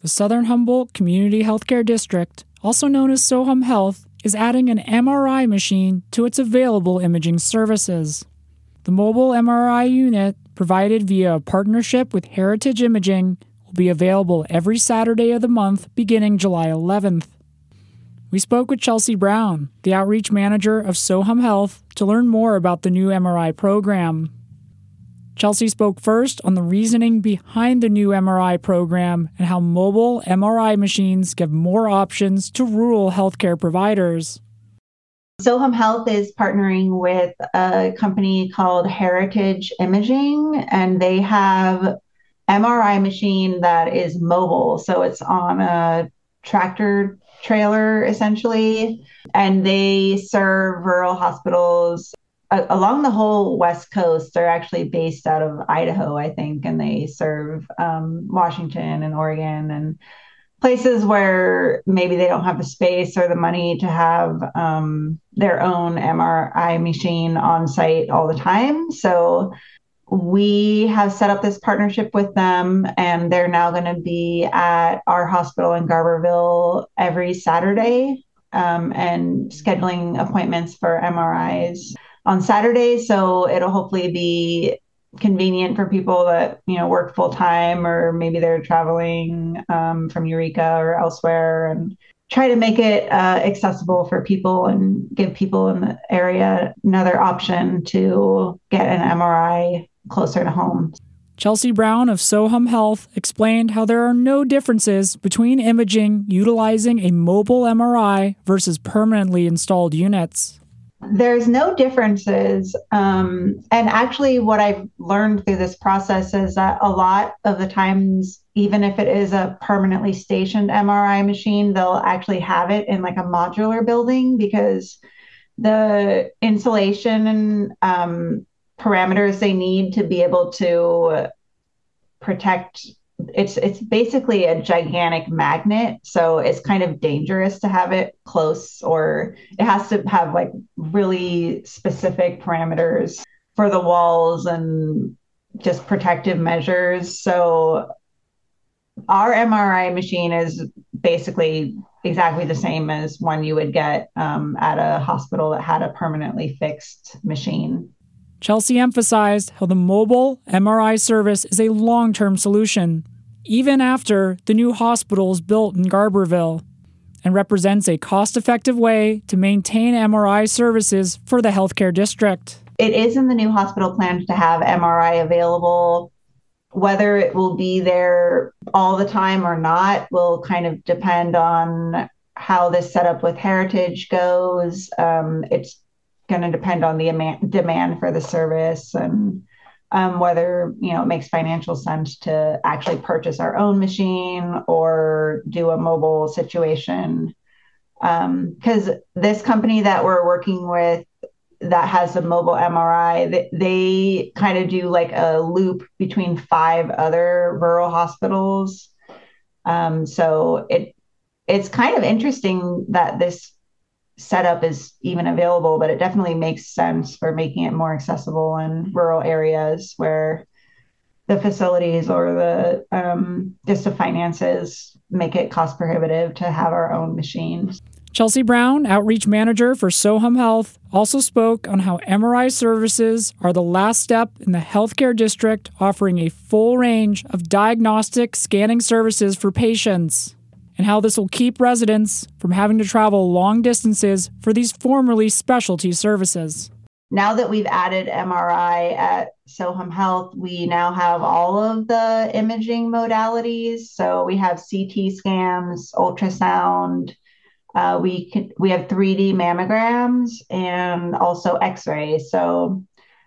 The Southern Humboldt Community Healthcare District, also known as Sohum Health, is adding an MRI machine to its available imaging services. The mobile MRI unit, provided via a partnership with Heritage Imaging, will be available every Saturday of the month beginning July 11th. We spoke with Chelsea Brown, the outreach manager of Sohum Health, to learn more about the new MRI program. Chelsea spoke first on the reasoning behind the new MRI program and how mobile MRI machines give more options to rural healthcare providers. Sohum Health is partnering with a company called Heritage Imaging, and they have MRI machine that is mobile. So it's on a tractor trailer, essentially, and they serve rural hospitals along the whole West Coast. They're actually based out of Idaho, I think, and they serve Washington and Oregon and places where maybe they don't have the space or the money to have their own MRI machine on site all the time. So we have set up this partnership with them, and they're now going to be at our hospital in Garberville every Saturday and scheduling appointments for MRIs on Saturday. So it'll hopefully be convenient for people that, work full time, or maybe they're traveling from Eureka or elsewhere, and try to make it accessible for people and give people in the area another option to get an MRI closer to home. Chelsea Brown of Sohum Health explained how there are no differences between imaging utilizing a mobile MRI versus permanently installed units. There's no differences. And actually, what I've learned through this process is that a lot of the times, even if it is a permanently stationed MRI machine, they'll actually have it in like a modular building, because the insulation and parameters they need to be able to protect, it's basically a gigantic magnet, so it's kind of dangerous to have it close, or it has to have like really specific parameters for the walls and just protective measures. So our MRI machine is basically exactly the same as one you would get at a hospital that had a permanently fixed machine. Chelsea emphasized how the mobile MRI service is a long-term solution, even after the new hospital is built in Garberville, and represents a cost-effective way to maintain MRI services for the healthcare district. It is in the new hospital plan to have MRI available. Whether it will be there all the time or not will kind of depend on how this setup with Heritage goes. It's going to depend on the demand for the service, and whether it makes financial sense to actually purchase our own machine or do a mobile situation. Because this company that we're working with that has a mobile MRI, they kind of do like a loop between 5 other rural hospitals. So it's kind of interesting that this setup is even available, but it definitely makes sense for making it more accessible in rural areas where the facilities or the just the finances make it cost prohibitive to have our own machines. Chelsea Brown, outreach manager for Sohum Health, also spoke on how MRI services are the last step in the healthcare district offering a full range of diagnostic scanning services for patients, and how this will keep residents from having to travel long distances for these formerly specialty services. Now that we've added MRI at Sohum Health, we now have all of the imaging modalities. So we have CT scans, ultrasound, we have 3D mammograms, and also X-rays. So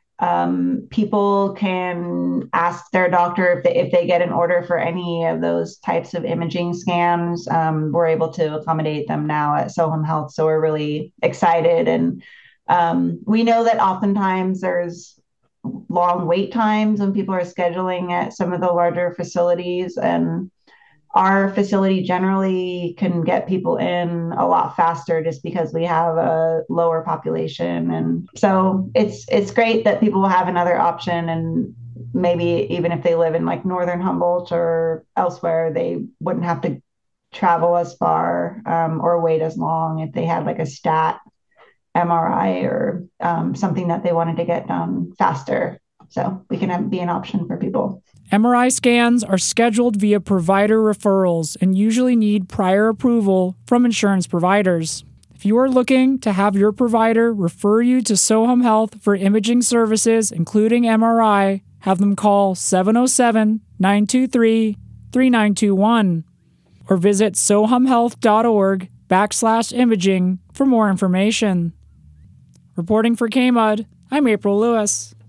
people can ask their doctor if they get an order for any of those types of imaging scans. We're able to accommodate them now at Sohum Health, so we're really excited. And we know that oftentimes there's long wait times when people are scheduling at some of the larger facilities, and our facility generally can get people in a lot faster just because we have a lower population. And so it's great that people will have another option, and maybe even if they live in like northern Humboldt or elsewhere, they wouldn't have to travel as far or wait as long if they had like a stat MRI or something that they wanted to get done faster. So we can be an option for people. MRI scans are scheduled via provider referrals and usually need prior approval from insurance providers. If you are looking to have your provider refer you to Sohum Health for imaging services, including MRI, have them call 707-923-3921 or visit sohumhealth.org/imaging for more information. Reporting for KMUD, I'm April Lewis.